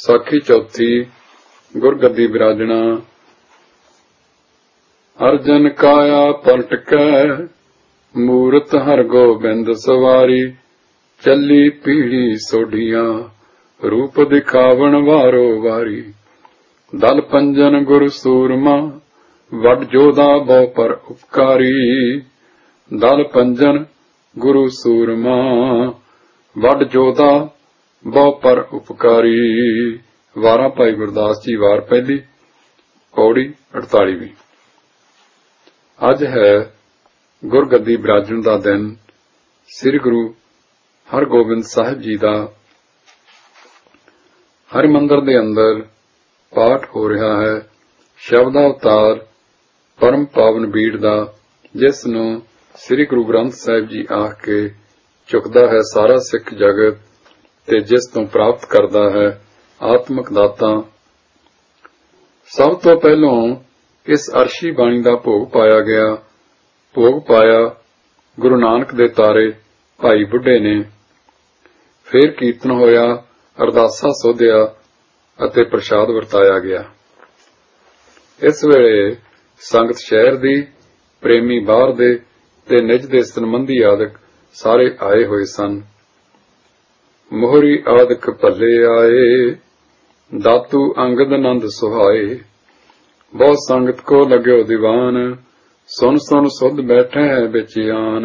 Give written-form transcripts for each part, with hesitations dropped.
ਸਾਖੀ चौथी। गुरगद्दी विराजना। अर्जन काया पलट कै मूरत हर गोबिंद सवारी। चली पीढ़ी सोढ़िया रूप दिखावन वारो वारी। दल पंजन गुर सूरमा वड जोधा बहु पर उपकारी। दल पंजन गुरु सूरमा वड जोधा बहु पर उपकारी। वारा भाई गुरदास जी वार पहली पौड़ी 48। अज है गुरगद्दी विराजन का दिन। श्री गुरु हरगोबिंद साहिब जी का हरिमंदिर के अंदर पाठ हो रहा है। शब्दावतार परम पावन बीड़ का, जिस नूं श्री गुरु ग्रंथ साहिब जी आख के चुकता है सारा सिख जगत, ते जिस तों प्राप्त करता है आत्मक दाता। सब तो पहलों इस अरशी बाणी का भोग पाया गया। भोग पाया गुरु नानक दे तारे भाई बुढ़े ने। फिर कीर्तन होया, अरदासा सोधिया अते प्रसाद वरताया गया। इस वेले संगत शहर दी, प्रेमी बाहर दे ते निज दे संबंधी आदक सारे आए हुए सन। मोहरी आदक भले आए, दातू अंगद नंद सुहाए। बहुत संगत को लगो दीवान, सुन सुन सुध बैठे है बेचियान।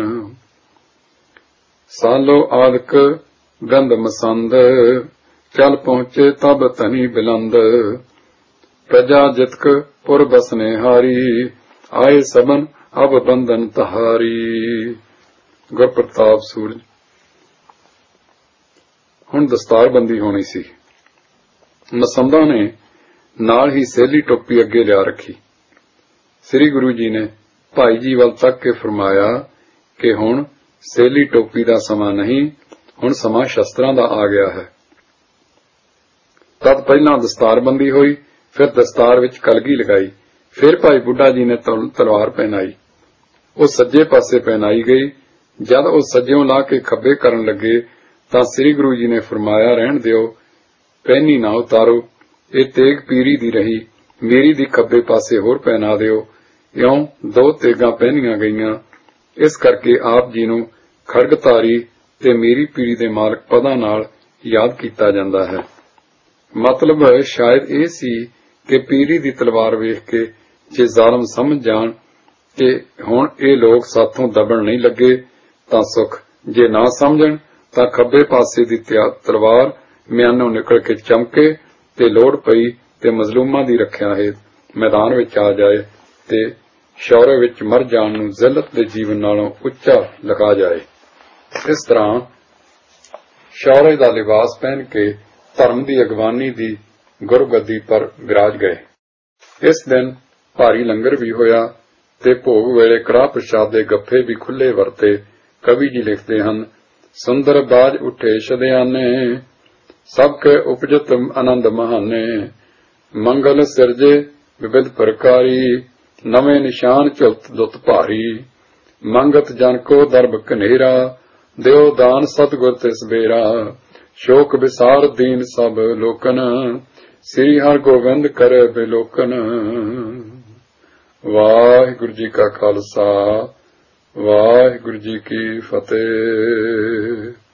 सालो आदक गंद मसंद, चल पहुंचे तब तनी बिलंद। प्रजा जितक पुर बसने हारी, आए सबन अब बंधन तहारी। गुरप्रताप सूरज। हुण दस्तारबंदी होनी सी। मसंदा ने नाल ही सैली टोपी अगे लिया रखी। श्री गुरु जी ने भाई जी वल तक के फरमाया कि हुण सैली टोपी का समा नहीं, हुण समा शस्त्रां दा आ गया है। तद पहला दस्तारबंदी हुई, फिर दस्तार विच कलगी लगाई, फिर भाई बुढ़ा जी ने तलवार पहनाई। वो सज्जे पासे पहनाई गई। जद वो सज्जों ला के खब्बे करन लगे तां श्री गुरु जी ने फरमाया, रहण दिओ, पहनी ना उतारो, ये तेग पीरी दी रही, मेरी दी खब्बे पासे होर पहना दिओ। इउं दो तेगां पहनियां गईयां। इस करके आप जी नूं खड़गधारी ते मेरी पीरी दे मालक पदां नाल याद कीता जांदा है। मतलब शायद ये सी कि पीरी दी तलवार वेख के जे जालम समझ जाण कि हुण ये लोग साथों दबण नहीं लगे तां सुख, जे ना समझण तां खब्बे पासे दी तलवार म्यानों निकल के चमके ते लोड़ पई ते मजलूमां दी रखिया हेत मैदान विच आ जाए ते शौर्य विच मर जाण नूं जिल्लत दे जीवन नालों उच्चा लगा जाए। इस तरह शौर्य दा लिबास पहन के धर्म दी अगवानी दी गुरगद्दी पर विराज गए। इस दिन भारी लंगर भी होया ते भोग वेले कड़ाह प्रसाद दे गप्फे भी खुले वरते। कवि जी लिखते हन, सुंदर बाज उठे शदयाने, सबके उपजत आनंद महाने। मंगल सिरजे विविध प्रकारी, नवे निशान चुलत दुत भारी। मंगत जन को दरब कनेरा, देव दान सतगुर तिस बेरा। शोक विसार दीन सब लोकन, श्री हर गोबिंद करे बिलोकन। वाहिगुरु जी का खालसा, वाहिगुरु जी की फतेह।